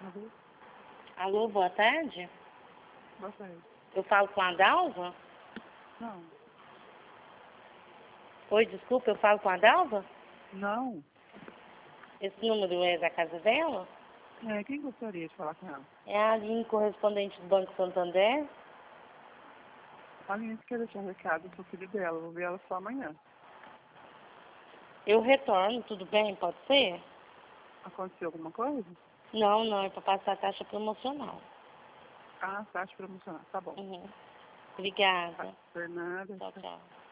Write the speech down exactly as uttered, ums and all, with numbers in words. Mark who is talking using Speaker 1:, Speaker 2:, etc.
Speaker 1: Alô?
Speaker 2: Alô, boa tarde.
Speaker 1: Boa tarde.
Speaker 2: Eu falo com a Dalva?
Speaker 1: Não.
Speaker 2: Oi, desculpa, eu falo com a Dalva?
Speaker 1: Não.
Speaker 2: Esse número é da casa dela?
Speaker 1: É, quem gostaria de falar com ela?
Speaker 2: É a Aline, correspondente do Banco Santander.
Speaker 1: A Aline quer deixar um recado pro filho dela. Vou ver ela só amanhã.
Speaker 2: Eu retorno, tudo bem? Pode ser?
Speaker 1: Aconteceu alguma coisa?
Speaker 2: Não, não, é para passar a taxa promocional.
Speaker 1: Ah, taxa promocional. Tá bom.
Speaker 2: Uhum. Obrigada.
Speaker 1: Tá. Por nada.
Speaker 2: Tchau, tchau.